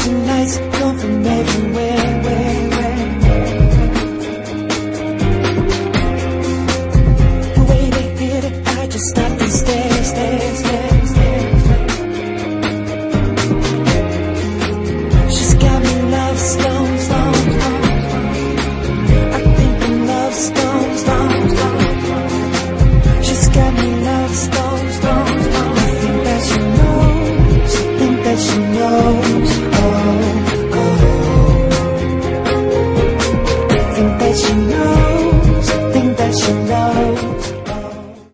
flashing lights come from everywhere. The way they hit it, I just stopped and stared. She's got me love stones. I think I'm love stones. She's got me love stones. I think that she knows.